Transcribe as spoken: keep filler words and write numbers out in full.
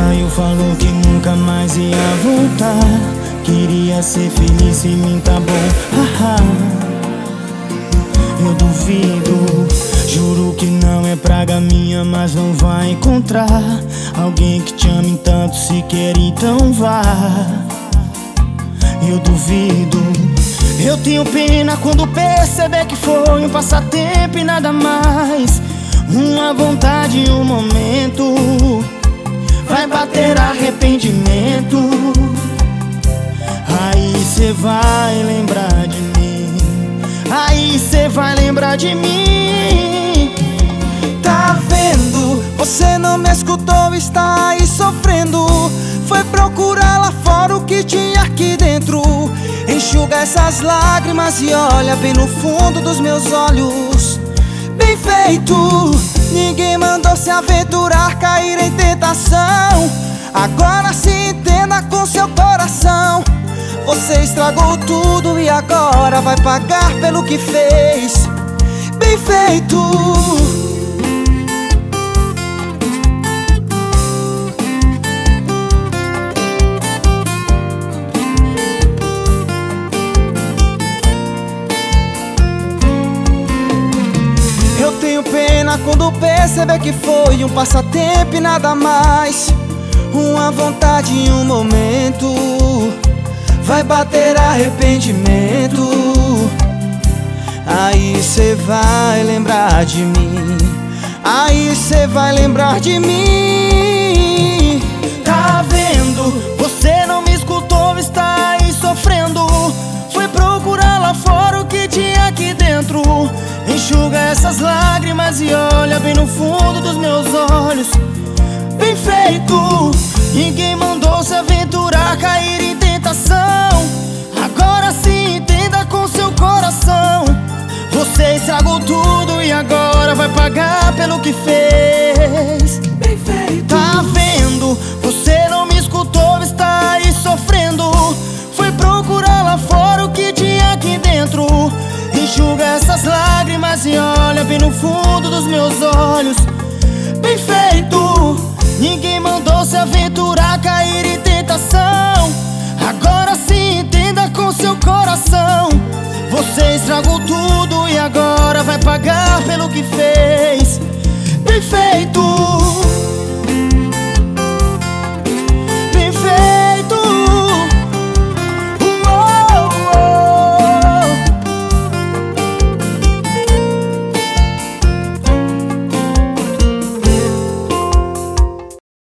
saiu, falou que nunca mais ia voltar. Queria ser feliz, em mim tá bom, haha. Eu duvido, juro que não é praga minha, mas não vai encontrar alguém que te ame tanto se quer, então vá. Eu duvido, eu tenho pena quando perceber que foi um passatempo e nada mais. Uma vontade, um momento, vai bater arrependimento. Aí cê vai lembrar de mim, aí cê vai lembrar de mim. Tá vendo? Você não me escutou, está aí sofrendo. Foi procurar lá fora o que tinha aqui dentro. Enxuga essas lágrimas e olha bem no fundo dos meus olhos. Bem feito! Ninguém mandou se aventurar, cair em tentação. Agora se entenda com seu coração. Você estragou tudo e agora vai pagar pelo que fez. Bem feito! Eu tenho pena quando perceber que foi um passatempo e nada mais. Uma vontade em um momento, vai bater arrependimento. Aí cê vai lembrar de mim, aí cê vai lembrar de mim. Tá vendo? Você não me escutou, está aí sofrendo. Foi procurar lá fora o que tinha aqui dentro. Enxuga essas lágrimas e olha bem no fundo dos meus olhos. Bem feito! Ninguém mandou se aventurar, cair em tentação. Agora se entenda com seu coração. Você estragou tudo e agora vai pagar pelo que fez. Bem feito! Tá vendo? Você não me escutou, está aí sofrendo. Foi procurar lá fora o que tinha aqui dentro. Enxuga essas lágrimas e olha bem no fundo dos meus olhos. Bem feito! Ninguém mandou se aventurar, cair em tentação. Agora se entenda com seu coração. Você estragou tudo e agora vai pagar pelo que fez. Bem feito!